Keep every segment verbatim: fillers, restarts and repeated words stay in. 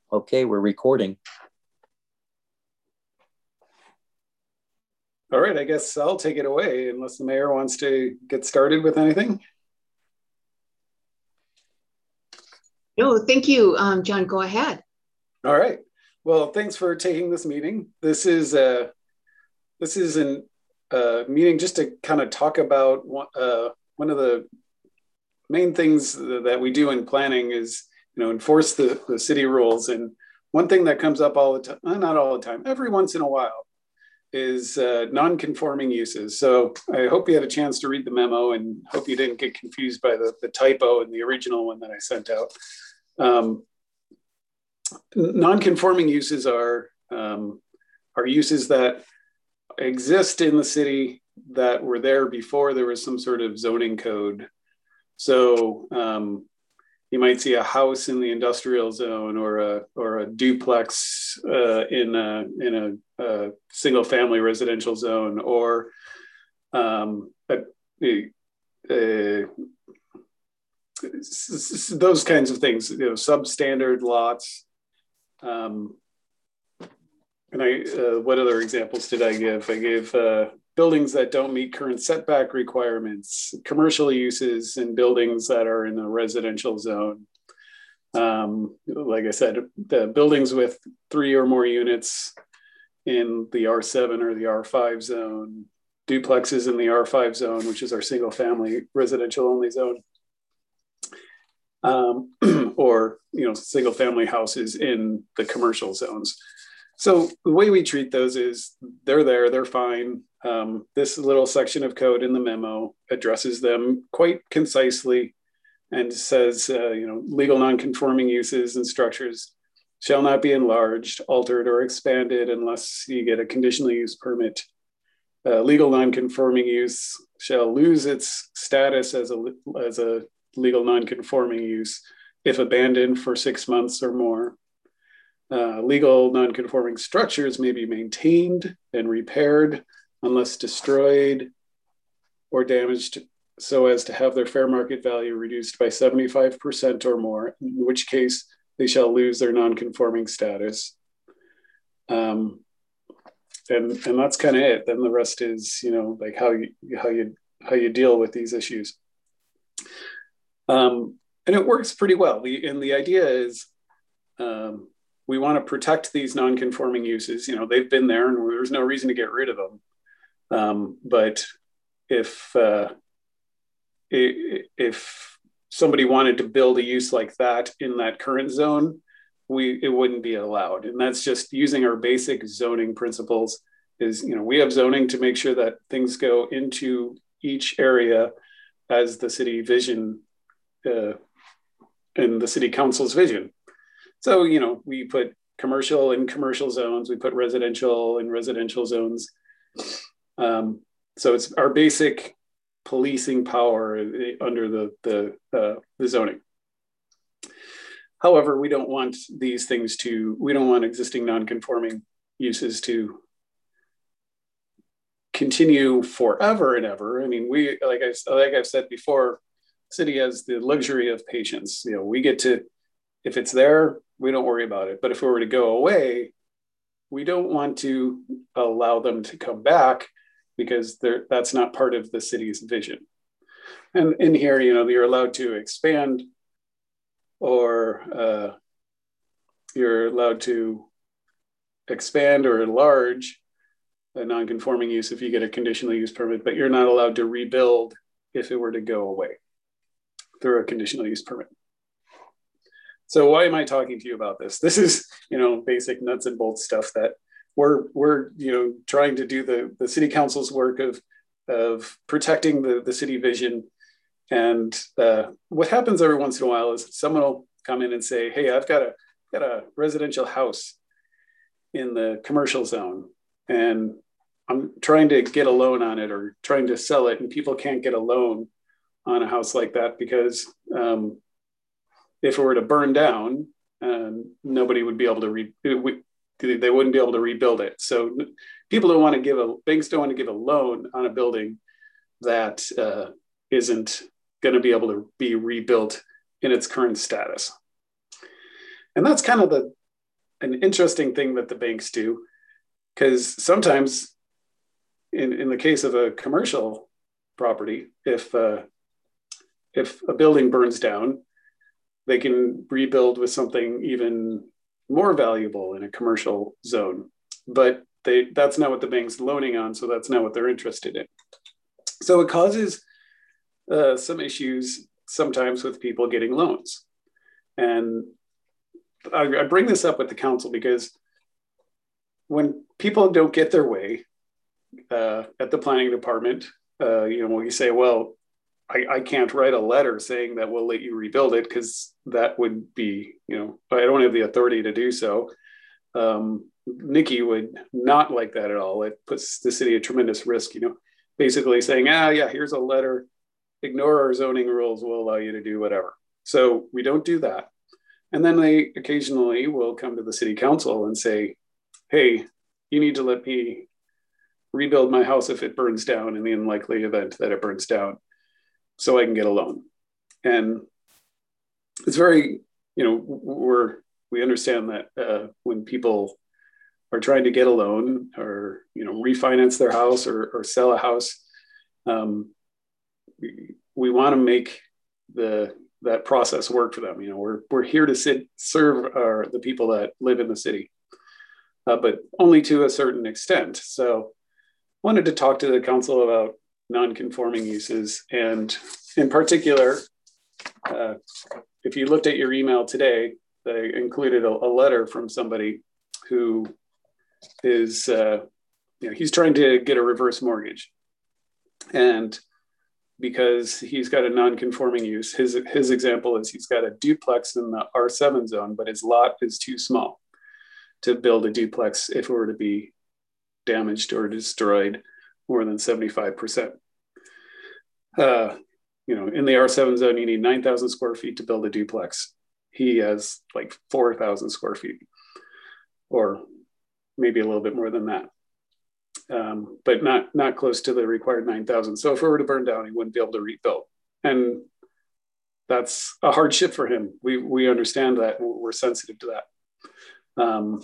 Okay, we're recording. All right, I guess I'll take it away unless the mayor wants to get started with anything. No, thank you, um, John. Go ahead. All right. Well, thanks for taking this meeting. This is a this is a uh, meeting just to kind of talk about one, uh, one of the main things that we do in planning is you know enforce the, the city rules. And one thing that comes up all the time, not all the time, every once in a while, is uh, non-conforming uses. So I hope you had a chance to read the memo and hope you didn't get confused by the, the typo in the original one that I sent out. Um, non-conforming uses are, um, are uses that exist in the city that were there before there was some sort of zoning code. So um, you might see a house in the industrial zone or a or a duplex uh, in a in a, a single family residential zone, or um, a, a, a, those kinds of things. You know, substandard lots. Um, and I, uh, what other examples did I give? I gave uh, buildings that don't meet current setback requirements, commercial uses in buildings that are in a residential zone. Um, like I said, the buildings with three or more units in the R seven or the R five zone, duplexes in the R five zone, which is our single family residential only zone, um, or you know, single family houses in the commercial zones. So the way we treat those is they're there, they're fine. Um, this little section of code in the memo addresses them quite concisely and says, uh, you know, legal non-conforming uses and structures shall not be enlarged, altered, or expanded unless you get a conditional use permit. Uh, legal non-conforming use shall lose its status as a, as a legal non-conforming use if abandoned for six months or more. Uh, legal non-conforming structures may be maintained and repaired unless destroyed or damaged so as to have their fair market value reduced by seventy-five percent or more, in which case they shall lose their non-conforming status. Um, and, and that's kind of it. Then the rest is, you know, like how you, how you, how you deal with these issues. Um, and it works pretty well. The, and the idea is, um, we want to protect these non-conforming uses. You know, they've been there and there's no reason to get rid of them. Um, but if, uh, if somebody wanted to build a use like that in that current zone, we it wouldn't be allowed. And that's just using our basic zoning principles is, you know, we have zoning to make sure that things go into each area as the city vision uh, and the city council's vision. So, you know, we put commercial in commercial zones, we put residential in residential zones. Um, so it's our basic policing power under the, the, uh, the zoning. However, we don't want these things to, we don't want existing non-conforming uses to continue forever and ever. I mean, we, like, I, like I've said before, city has the luxury of patience. You know, we get to, if it's there, we don't worry about it. But if it were to go away, we don't want to allow them to come back because that's not part of the city's vision. And in here, you know, you're allowed to expand or uh, you're allowed to expand or enlarge a non-conforming use if you get a conditional use permit, but you're not allowed to rebuild if it were to go away through a conditional use permit. So why am I talking to you about this? This is, you know, basic nuts and bolts stuff that we're, we're you know, trying to do the, the city council's work of, of protecting the, the city vision. And uh, what happens every once in a while is someone will come in and say, hey, I've got a, got a residential house in the commercial zone and I'm trying to get a loan on it or trying to sell it, and people can't get a loan on a house like that because um, if it were to burn down, um, nobody would be able to re- we, they wouldn't be able to rebuild it. So people don't want to give a banks don't want to give a loan on a building that uh, isn't going to be able to be rebuilt in its current status. And that's kind of the an interesting thing that the banks do, because sometimes in, in the case of a commercial property, if uh, if a building burns down, they can rebuild with something even more valuable in a commercial zone. But they that's not what the bank's loaning on, so that's not what they're interested in. So it causes uh, some issues sometimes with people getting loans. And I, I bring this up with the council because when people don't get their way uh, at the planning department, uh, you know, when you say, well, I, I can't write a letter saying that we'll let you rebuild it because that would be, you know, I don't have the authority to do so. Um, Nikki would not like that at all. It puts the city at tremendous risk, you know, basically saying, ah, yeah, here's a letter, ignore our zoning rules, we'll allow you to do whatever. So we don't do that. And then they occasionally will come to the city council and say, hey, you need to let me rebuild my house if it burns down in the unlikely event that it burns down so I can get a loan. And it's very, you know, we're, we understand that uh, when people are trying to get a loan or, you know, refinance their house or, or sell a house, um, we, we want to make the that process work for them. You know, we're we're here to sit, serve our, the people that live in the city, uh, but only to a certain extent. So wanted to talk to the council about non-conforming uses. And in particular, uh, if you looked at your email today, they included a, a letter from somebody who is, uh, you know, he's trying to get a reverse mortgage. And because he's got a non-conforming use, his, his example is he's got a duplex in the R seven zone, but his lot is too small to build a duplex if it were to be damaged or destroyed more than seventy-five percent. Uh, you know, in the R seven zone, you need nine thousand square feet to build a duplex. He has like four thousand square feet, or maybe a little bit more than that, um, but not not close to the required nine thousand. So if it were to burn down, he wouldn't be able to rebuild. And that's a hardship for him. We, we understand that. We're sensitive to that. Um,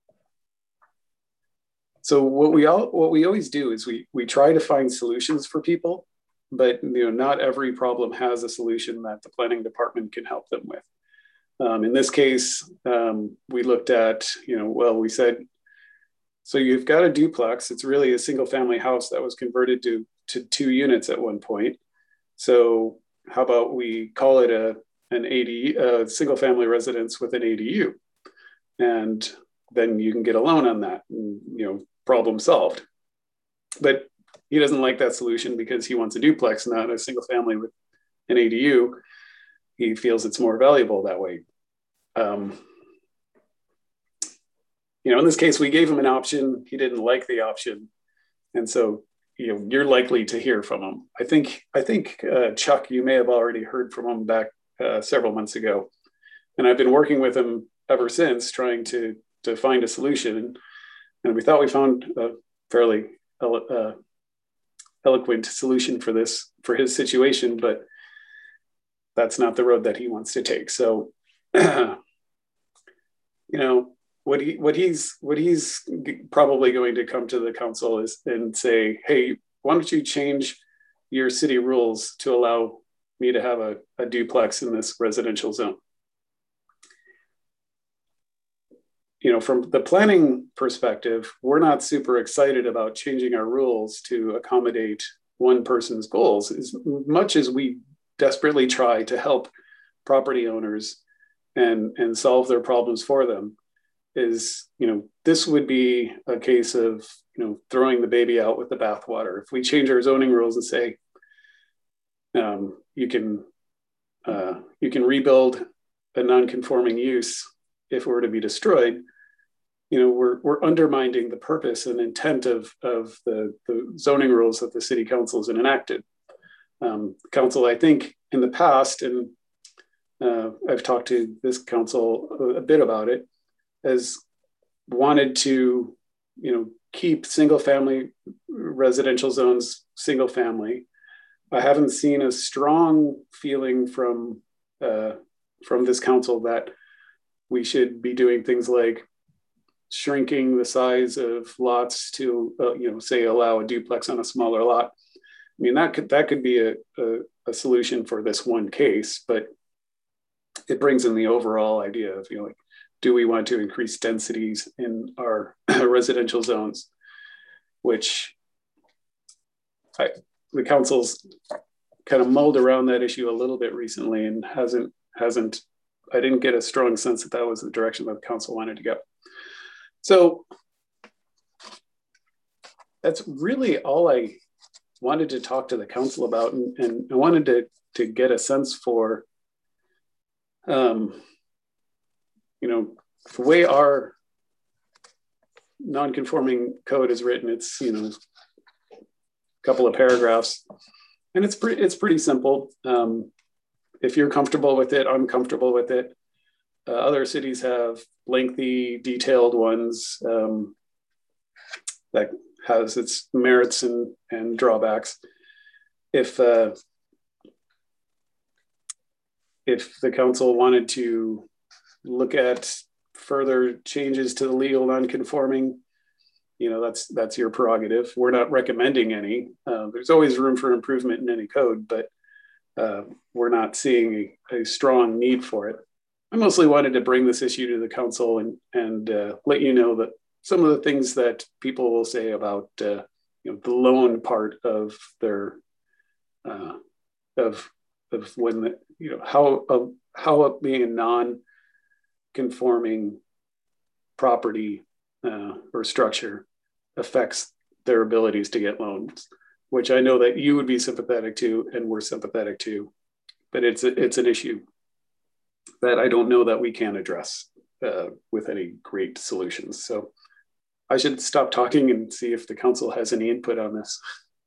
So what we all what we always do is we we try to find solutions for people, but you know not every problem has a solution that the planning department can help them with. Um, in this case, um, we looked at you know well we said, so you've got a duplex. It's really a single family house that was converted to to two units at one point. So how about we call it a an A D U, a single family residence with an A D U, and then you can get a loan on that. And, you know. Problem solved. But he doesn't like that solution because he wants a duplex, not a single family with an A D U. He feels it's more valuable that way. Um, you know, in this case, we gave him an option. He didn't like the option. And so, you know, you're likely to hear from him. I think, I think uh, Chuck, you may have already heard from him back uh, several months ago. And I've been working with him ever since, trying to, to find a solution. And we thought we found a fairly uh, eloquent solution for this, for his situation, but that's not the road that he wants to take. So, you know, what he what he's what he's probably going to come to the council is and say, hey, why don't you change your city rules to allow me to have a, a duplex in this residential zone? You know, from the planning perspective, we're not super excited about changing our rules to accommodate one person's goals as much as we desperately try to help property owners and, and solve their problems for them. Is, you know, this would be a case of, you know, throwing the baby out with the bathwater. If we change our zoning rules and say, um, you can, uh, you can rebuild a non-conforming use if it were to be destroyed, you know, we're we're undermining the purpose and intent of of the, the zoning rules that the city council has enacted. Um, council, I think, in the past, and uh, I've talked to this council a, a bit about it, has wanted to, you know, keep single family residential zones single family. I haven't seen a strong feeling from uh, from this council that we should be doing things like shrinking the size of lots to, uh, you know, say allow a duplex on a smaller lot. I mean, that could that could be a, a, a solution for this one case, but it brings in the overall idea of, you know, like, do we want to increase densities in our residential zones, which I, the council's kind of mulled around that issue a little bit recently and hasn't, hasn't, I didn't get a strong sense that that was the direction that the council wanted to go. So that's really all I wanted to talk to the council about. And, and I wanted to, to get a sense for, um, you know, the way our non-conforming code is written, it's, you know, a couple of paragraphs, and it's pretty, it's pretty simple. Um, if you're comfortable with it, I'm comfortable with it. Uh, other cities have lengthy, detailed ones um, that has its merits and, and drawbacks. If uh, if the council wanted to look at further changes to the legal non-conforming, you know, that's that's your prerogative. We're not recommending any. Uh, there's always room for improvement in any code, but uh, we're not seeing a, a strong need for it. I mostly wanted to bring this issue to the council and and uh, let you know that some of the things that people will say about uh, you know, the loan part of their uh, of of when the, you know, how of how being a non-conforming property uh, or structure affects their abilities to get loans, which I know that you would be sympathetic to and we're sympathetic to, but it's a, it's an issue that I don't know that we can address uh, with any great solutions. So I should stop talking and see if the council has any input on this.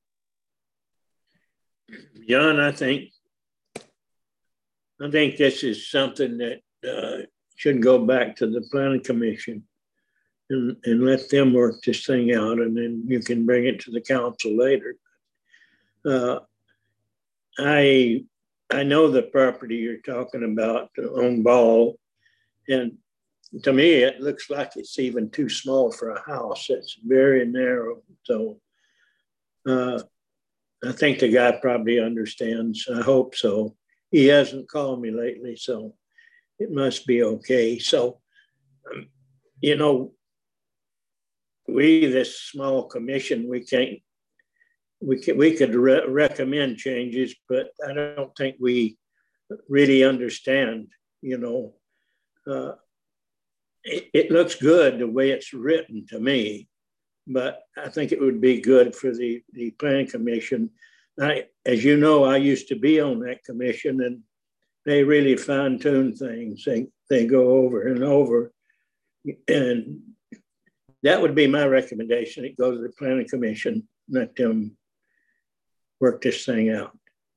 John, I think I think this is something that uh, should go back to the planning commission and, and let them work this thing out, and then you can bring it to the council later. Uh, I I know the property you're talking about on Ball, and to me, it looks like it's even too small for a house. It's very narrow. So uh, I think the guy probably understands. I hope so. He hasn't called me lately, so it must be okay. So, um, you know, we, this small commission, we can't, we can, we could re- recommend changes, but I don't think we really understand, you know. Uh, it, it looks good the way it's written to me, but I think it would be good for the, the planning commission. I, as you know, I used to be on that commission, and they really fine tune things. They, they go over and over. And that would be my recommendation. It goes to the planning commission, let them work this thing out.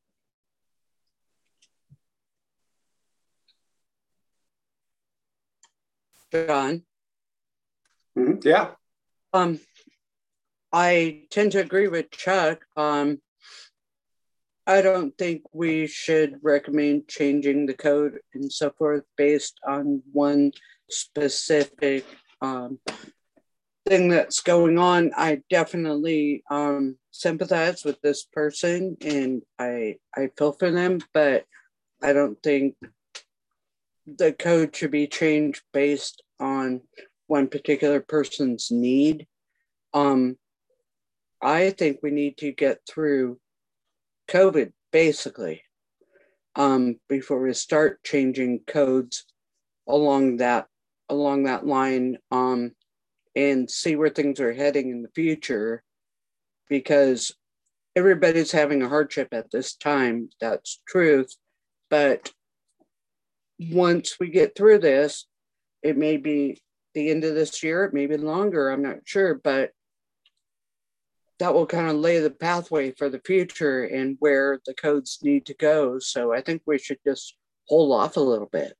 John? Mm-hmm. Yeah. Um, I tend to agree with Chuck. Um, I don't think we should recommend changing the code and so forth based on one specific um, thing that's going on. I definitely um, sympathize with this person, and I I feel for them, but I don't think the code should be changed based on one particular person's need. Um, I think we need to get through COVID, basically, um, before we start changing codes along that along that line, um, and see where things are heading in the future, because everybody's having a hardship at this time. That's truth. But once we get through this, it may be the end of this year, it may be longer, I'm not sure, but that will kind of lay the pathway for the future and where the codes need to go. So I think we should just hold off a little bit.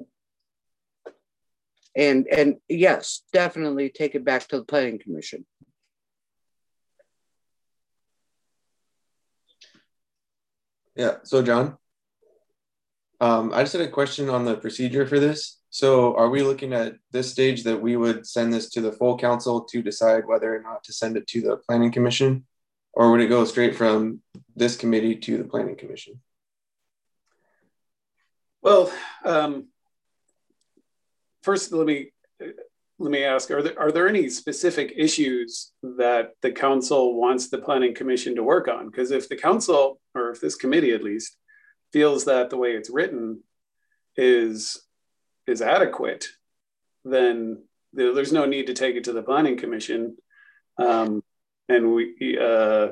And, and yes, definitely take it back to the planning commission. Yeah, so John, Um, I just had a question on the procedure for this. So are we looking at this stage that we would send this to the full council to decide whether or not to send it to the planning commission? Or would it go straight from this committee to the planning commission? Well, um, first, let me let me ask: Are there are there any specific issues that the council wants the planning commission to work on? Because if the council, or if this committee at least, feels that the way it's written is is adequate, then there's no need to take it to the planning commission. Um, and we, uh,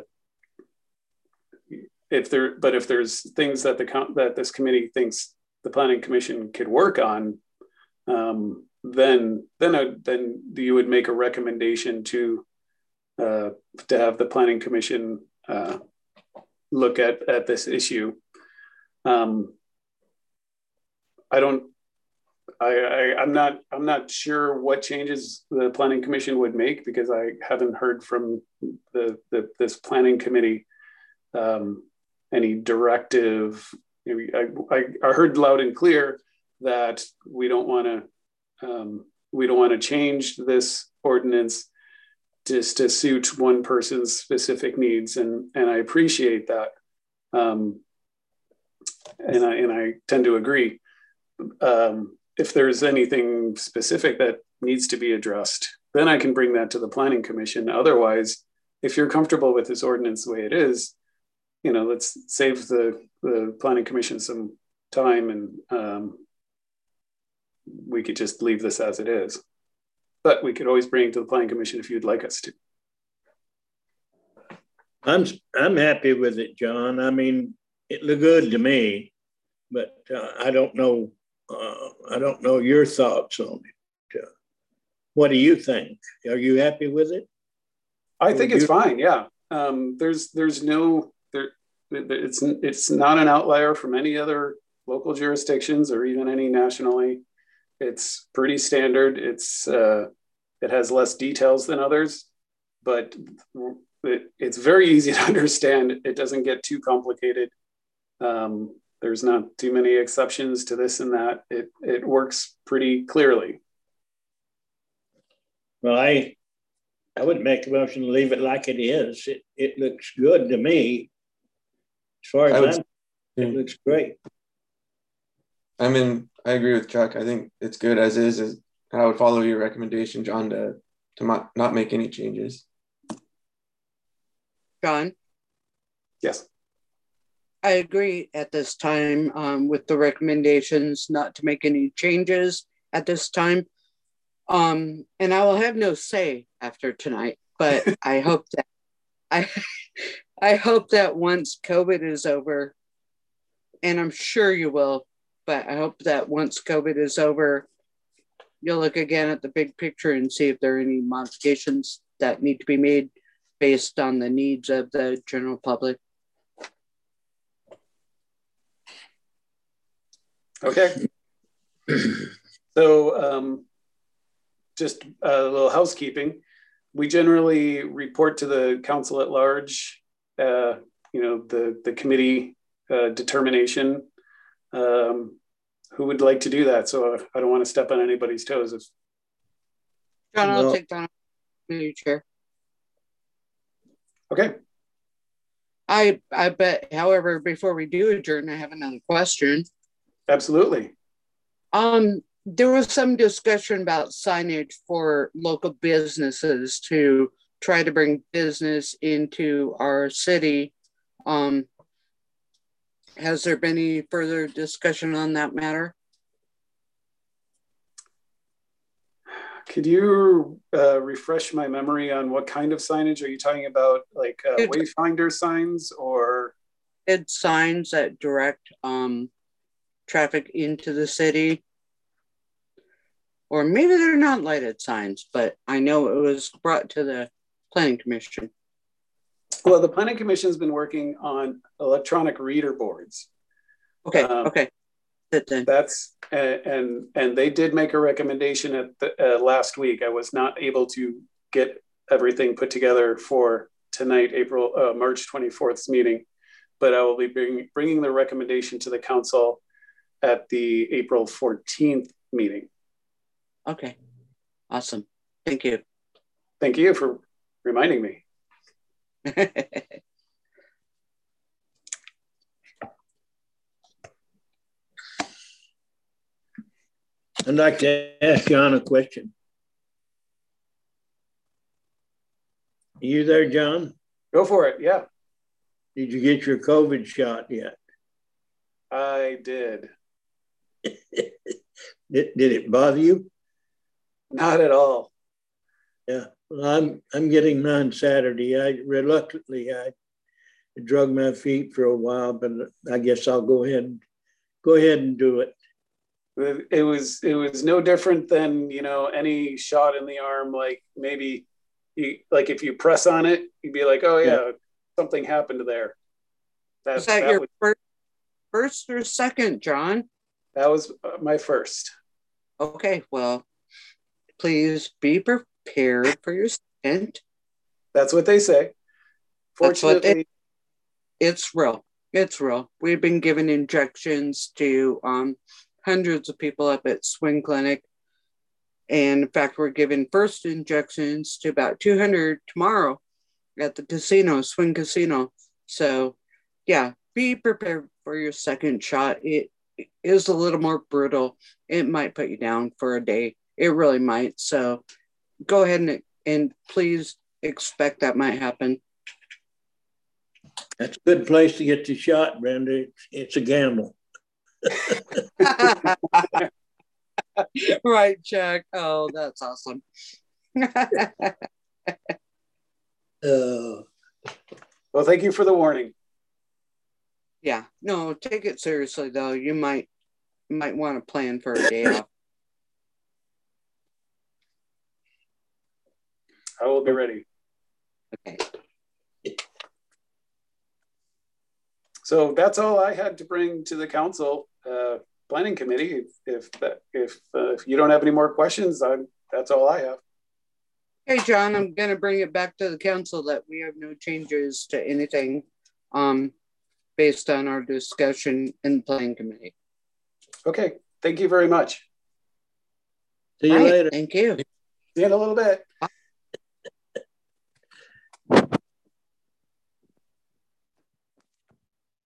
if there, but if there's things that the that this committee thinks the planning commission could work on, um, then then uh, then you would make a recommendation to uh, to have the planning commission uh, look at at this issue. Um, I don't. I, I I'm not I'm not sure what changes the planning commission would make, because I haven't heard from the, the this planning committee um, any directive. I, I I heard loud and clear that we don't want to um, we don't want to change this ordinance just to suit one person's specific needs, and and I appreciate that, um, and I and I tend to agree. Um, if there's anything specific that needs to be addressed, then I can bring that to the planning commission. Otherwise, if you're comfortable with this ordinance the way it is, you know, let's save the, the planning commission some time, and um, we could just leave this as it is. But we could always bring it to the planning commission if you'd like us to. I'm, I'm happy with it, John. I mean, it looked good to me, but uh, I don't know Uh, I don't know your thoughts on it. Uh, what do you think? Are you happy with it? I think it's fine. Yeah. Um, there's there's no there. It's it's not an outlier from any other local jurisdictions or even any nationally. It's pretty standard. It's uh, it has less details than others, but it, it's very easy to understand. It doesn't get too complicated. Um, There's not too many exceptions to this and that. It it works pretty clearly. Well, I I would make a motion to leave it like it is. It it looks good to me. As far as would, I'm, it looks great. I mean, I agree with Chuck. I think it's good as is. Is I would follow your recommendation, John, to to not, not make any changes. John? Yes. I agree at this time um, with the recommendations not to make any changes at this time. Um, and I will have no say after tonight, but I hope that I I hope that once COVID is over, and I'm sure you will, but I hope that once COVID is over, you'll look again at the big picture and see if there are any modifications that need to be made based on the needs of the general public. Okay. So um, just a little housekeeping. We generally report to the council at large, uh, you know, the, the committee uh, determination. Um, who would like to do that? So I don't want to step on anybody's toes. If... John, I'll no. take that. Chair. Okay. I, I bet, however, before we do adjourn, I have another question. Absolutely. Um, there was some discussion about signage for local businesses to try to bring business into our city. Um, has there been any further discussion on that matter? Could you uh, refresh my memory on what kind of signage? Are you talking about, like uh, wayfinder signs or? It's signs that direct um, traffic into the city, or maybe they're not lighted signs, but I know it was brought to the planning commission. Well, the planning commission has been working on electronic reader boards. Okay. Um, okay. That that's and, and and they did make a recommendation at the uh, last week. I was not able to get everything put together for tonight, April uh, March twenty-fourth's meeting, but I will be bring, bringing the recommendation to the council at the April fourteenth meeting. Okay, awesome. Thank you. Thank you for reminding me. I'd like to ask John a question. Are you there, John? Go for it. Yeah, Did you get your COVID shot yet? I did. Did, did it bother you? Not at all. Yeah, well, I'm I'm getting mine Saturday. I reluctantly I drug my feet for a while, but I guess I'll go ahead and go ahead and do it. It was it was no different than, you know, any shot in the arm. Like maybe you, like if you press on it, you'd be like, oh yeah, yeah. something happened there. That, was that, that your was, first, first or second, John? That was my first. Okay, well, please be prepared for your second. That's what they say. Fortunately, they, it's real. It's real. We've been given injections to um, hundreds of people up at Swing Clinic. And in fact, we're giving first injections to about two hundred tomorrow at the casino, Swing Casino. So yeah, be prepared for your second shot. It is a little more brutal. It might put you down for a day. It really might. So go ahead and, and please expect that might happen. That's a good place to get the shot, Brenda. It's, it's a gamble. Right, Chuck. Oh, that's awesome. uh, well, thank you for the warning. Yeah, no, take it seriously though. You might might want to plan for a day off. I will be ready. Okay. So that's all I had to bring to the council uh, planning committee. If if, that, if, uh, if you don't have any more questions, I'm, that's all I have. Hey, John, I'm going to bring it back to the council that we have no changes to anything um, based on our discussion in the planning committee. Okay, thank you very much. See you right, later. Thank you. See you in a little bit.